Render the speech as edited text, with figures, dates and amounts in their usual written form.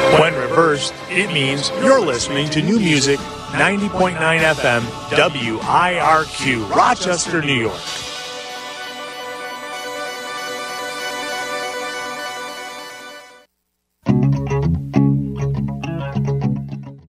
When reversed, it means you're listening to New Music 90.9 FM WIRQ, Rochester, New York.